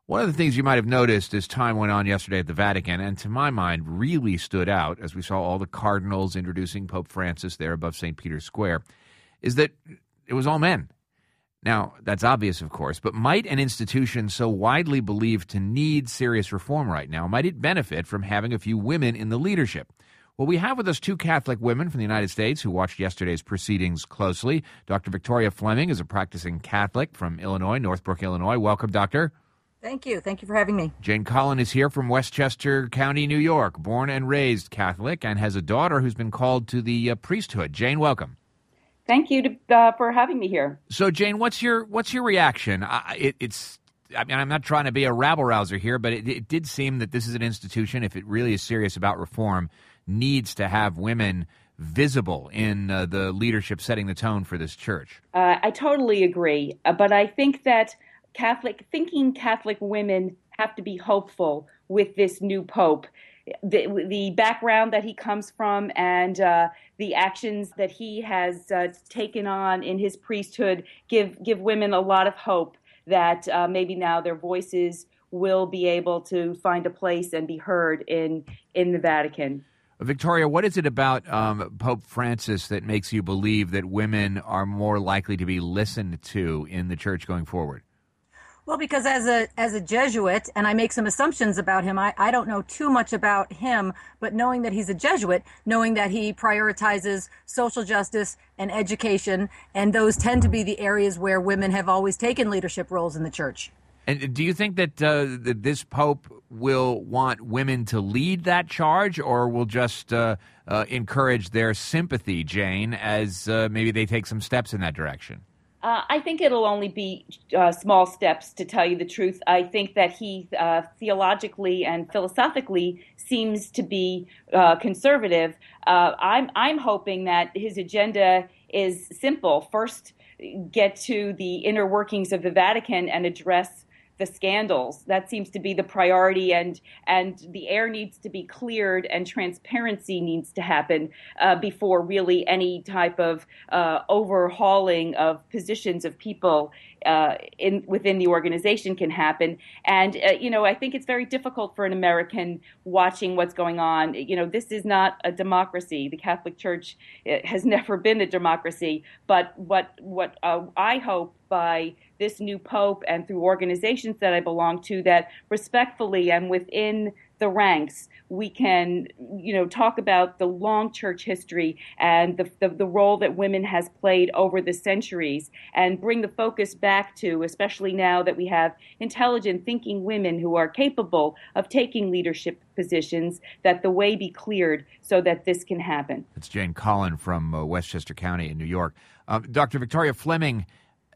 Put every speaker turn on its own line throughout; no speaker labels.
One of the things you might have noticed as time went on yesterday at the Vatican, and to my mind really stood out as we saw all the cardinals introducing Pope Francis there above St. Peter's Square, is that it was all men. Now, that's obvious, of course, but might an institution so widely believed to need serious reform right now, might it benefit from having a few women in the leadership? Well, we have with us two Catholic women from the United States who watched yesterday's proceedings closely. Dr. Victoria Fleming is a practicing Catholic from Illinois, Northbrook, Illinois. Welcome, Doctor.
Thank you. Thank you for having me.
Jane Collin is here from Westchester County, New York, born and raised Catholic, and has a daughter who's been called to the priesthood. Jane, welcome.
Thank you for having me here.
So, Jane, what's your reaction? I'm not trying to be a rabble-rouser here, but it did seem that this is an institution, if it really is serious about reform, needs to have women visible in the leadership setting the tone for this church.
I totally agree, but I think that Catholic women have to be hopeful with this new pope. The background that he comes from and the actions that he has taken on in his priesthood give women a lot of hope that maybe now their voices will be able to find a place and be heard in the Vatican.
Victoria, what is it about Pope Francis that makes you believe that women are more likely to be listened to in the church going forward?
Well, because as a Jesuit, and I make some assumptions about him, I don't know too much about him, but knowing that he's a Jesuit, knowing that he prioritizes social justice and education, and those tend to be the areas where women have always taken leadership roles in the church.
And do you think that this Pope will want women to lead that charge, or will just encourage their sympathy, Jane, as maybe they take some steps in that direction?
I think it'll only be small steps, to tell you the truth. I think that he theologically and philosophically seems to be conservative. I'm hoping that his agenda is simple. First, get to the inner workings of the Vatican and address the scandals. That seems to be the priority, and the air needs to be cleared and transparency needs to happen before really any type of overhauling of positions of people within the organization can happen. And, I think it's very difficult for an American watching what's going on. This is not a democracy. The Catholic Church has never been a democracy. But what I hope by this new pope and through organizations that I belong to, that respectfully and within the ranks, we can, talk about the long church history and the role that women has played over the centuries, and bring the focus back to, especially now that we have intelligent thinking women who are capable of taking leadership positions, that the way be cleared so that this can happen.
It's Jane Collin from Westchester County in New York. Dr. Victoria Fleming,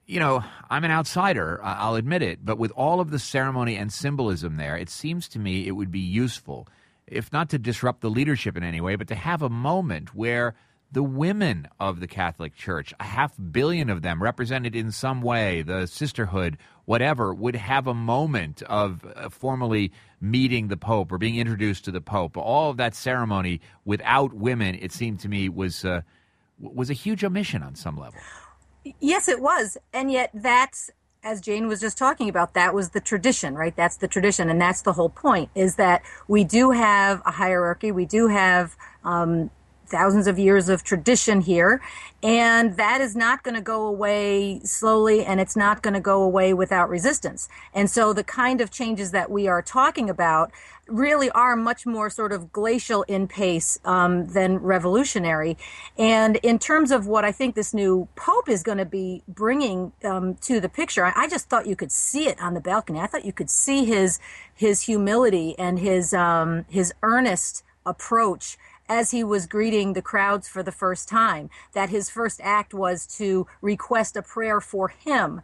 I'm an outsider, I'll admit it, but with all of the ceremony and symbolism there, it seems to me it would be useful, if not to disrupt the leadership in any way, but to have a moment where the women of the Catholic Church, 500 million of them represented in some way, the sisterhood, whatever, would have a moment of formally meeting the Pope or being introduced to the Pope. All of that ceremony without women, it seemed to me, was a huge omission on some level.
Yes, it was. And yet that's, as Jane was just talking about, that was the tradition, right? That's the tradition. And that's the whole point, is that we do have a hierarchy. We do have thousands of years of tradition here. And that is not going to go away slowly, and it's not going to go away without resistance. And so the kind of changes that we are talking about really are much more sort of glacial in pace than revolutionary. And in terms of what I think this new Pope is going to be bringing to the picture, I just thought you could see it on the balcony. I thought you could see his humility and his earnest approach as he was greeting the crowds for the first time, that his first act was to request a prayer for him.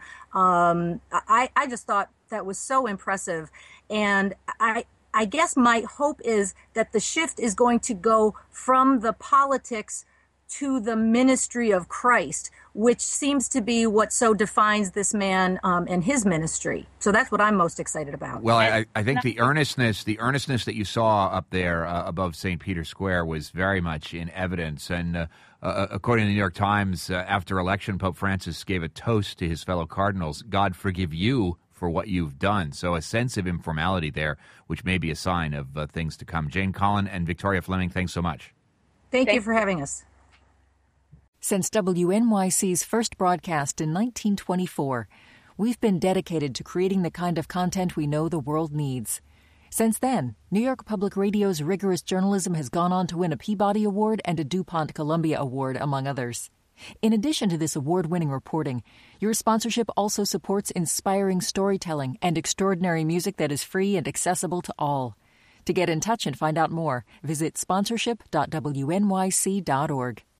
I just thought that was so impressive. And I guess my hope is that the shift is going to go from the politics to the ministry of Christ, which seems to be what so defines this man and his ministry. So that's what I'm most excited about.
Well, I think the earnestness that you saw up there above St. Peter's Square was very much in evidence. And according to the New York Times, after election, Pope Francis gave a toast to his fellow cardinals, "God forgive you for for what you've done. So a sense of informality there, which may be a sign of things to come. Jane Collin and Victoria Fleming, thanks so much.
Thank you for having us.
Since WNYC's first broadcast in 1924, we've been dedicated to creating the kind of content we know the world needs. Since then, New York Public Radio's rigorous journalism has gone on to win a Peabody Award and a DuPont Columbia Award, among others. In addition to this award-winning reporting, your sponsorship also supports inspiring storytelling and extraordinary music that is free and accessible to all. To get in touch and find out more, visit sponsorship.wnyc.org.